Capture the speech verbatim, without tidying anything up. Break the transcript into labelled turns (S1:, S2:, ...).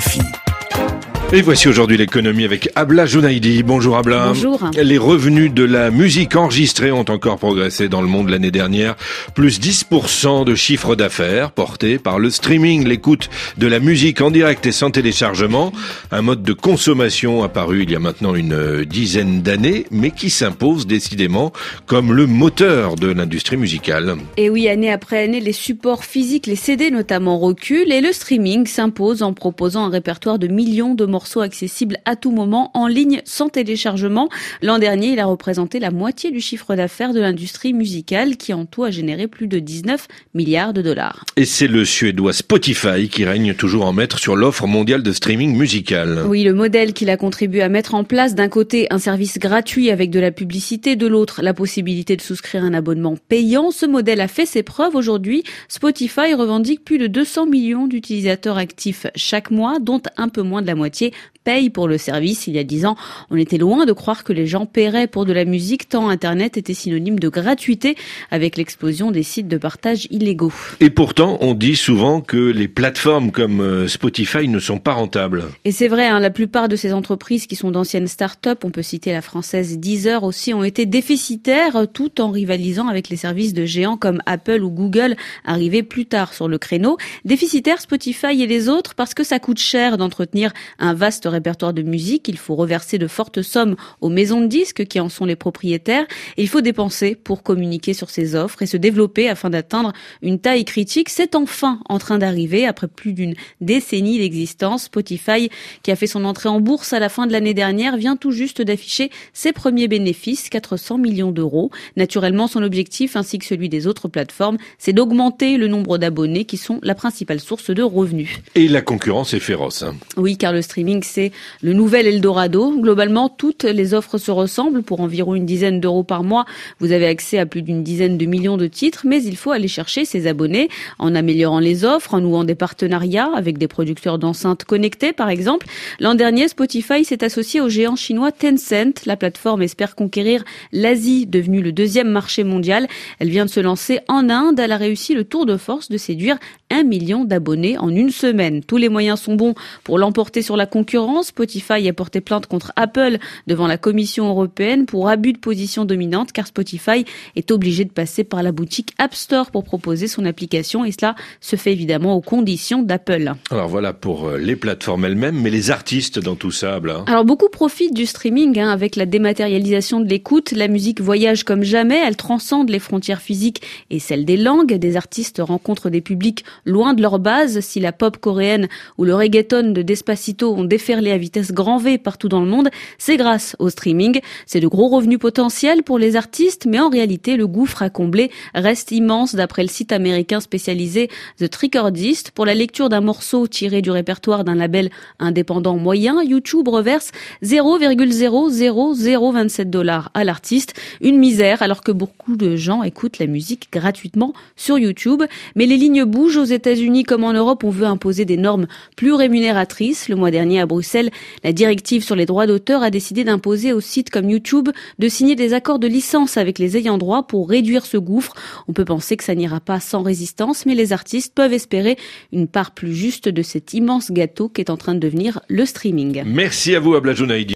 S1: R F I.
S2: Et voici aujourd'hui l'économie avec Abla Jounaidi. Bonjour Abla.
S3: Bonjour.
S2: Les revenus de la musique enregistrée ont encore progressé dans le monde l'année dernière. Plus dix pour cent de chiffre d'affaires porté par le streaming, l'écoute de la musique en direct et sans téléchargement. Un mode de consommation apparu il y a maintenant une dizaine d'années, mais qui s'impose décidément comme le moteur de l'industrie musicale.
S3: Et oui, année après année, les supports physiques, les C D notamment, reculent et le streaming s'impose en proposant un répertoire de millions de morceaux accessibles à tout moment, en ligne, sans téléchargement. L'an dernier, il a représenté la moitié du chiffre d'affaires de l'industrie musicale, qui en tout a généré plus de dix-neuf milliards de dollars.
S2: Et c'est le suédois Spotify qui règne toujours en maître sur l'offre mondiale de streaming musical.
S3: Oui, le modèle qu'il a contribué à mettre en place, d'un côté, un service gratuit avec de la publicité, de l'autre, la possibilité de souscrire un abonnement payant. Ce modèle a fait ses preuves aujourd'hui. Spotify revendique plus de deux cents millions d'utilisateurs actifs chaque mois, dont un peu moins de la moitié paye pour le service. Il y a dix ans, on était loin de croire que les gens paieraient pour de la musique, tant Internet était synonyme de gratuité avec l'explosion des sites de partage illégaux.
S2: Et pourtant, on dit souvent que les plateformes comme Spotify ne sont pas rentables.
S3: Et c'est vrai, hein, la plupart de ces entreprises qui sont d'anciennes start-up, on peut citer la française Deezer aussi, ont été déficitaires tout en rivalisant avec les services de géants comme Apple ou Google, arrivés plus tard sur le créneau. Déficitaires Spotify et les autres parce que ça coûte cher d'entretenir un vaste répertoire de musique. Il faut reverser de fortes sommes aux maisons de disques qui en sont les propriétaires et il faut dépenser pour communiquer sur ces offres et se développer afin d'atteindre une taille critique. C'est enfin en train d'arriver après plus d'une décennie d'existence. Spotify, qui a fait son entrée en bourse à la fin de l'année dernière, vient tout juste d'afficher ses premiers bénéfices, quatre cents millions d'euros. Naturellement, son objectif, ainsi que celui des autres plateformes, c'est d'augmenter le nombre d'abonnés qui sont la principale source de revenus.
S2: Et la concurrence est féroce. Hein.
S3: Oui, car le streaming, c'est le nouvel Eldorado. Globalement, toutes les offres se ressemblent. Pour environ une dizaine d'euros par mois, vous avez accès à plus d'une dizaine de millions de titres, mais il faut aller chercher ses abonnés en améliorant les offres, en nouant des partenariats avec des producteurs d'enceintes connectées, par exemple. L'an dernier, Spotify s'est associé au géant chinois Tencent. La plateforme espère conquérir l'Asie, devenue le deuxième marché mondial. Elle vient de se lancer en Inde. Elle a réussi le tour de force de séduire un million d'abonnés en une semaine. Tous les moyens sont bons pour l'emporter sur la concurrence. Spotify a porté plainte contre Apple devant la Commission européenne pour abus de position dominante, car Spotify est obligé de passer par la boutique App Store pour proposer son application, et cela se fait évidemment aux conditions d'Apple.
S2: Alors voilà pour les plateformes elles-mêmes, mais les artistes dans tout ça, Abla.
S3: Alors beaucoup profitent du streaming, hein, avec la dématérialisation de l'écoute. La musique voyage comme jamais, elle transcende les frontières physiques et celles des langues. Des artistes rencontrent des publics loin de leur base. Si la pop coréenne ou le reggaeton de Despacito ont déferlé à vitesse grand V partout dans le monde, c'est grâce au streaming. C'est de gros revenus potentiels pour les artistes, mais en réalité, le gouffre à combler reste immense d'après le site américain spécialisé The Recordist. Pour la lecture d'un morceau tiré du répertoire d'un label indépendant moyen, YouTube reverse zéro virgule zéro zéro zéro vingt-sept dollars à l'artiste. Une misère, alors que beaucoup de gens écoutent la musique gratuitement sur YouTube. Mais les lignes bougent. Aux États-Unis comme en Europe, on veut imposer des normes plus rémunératrices. Le mois dernier à Bruxelles, la directive sur les droits d'auteur a décidé d'imposer aux sites comme YouTube de signer des accords de licence avec les ayants droit pour réduire ce gouffre. On peut penser que ça n'ira pas sans résistance, mais les artistes peuvent espérer une part plus juste de cet immense gâteau qu'est en train de devenir le streaming.
S2: Merci à vous, Abla Jounaidi.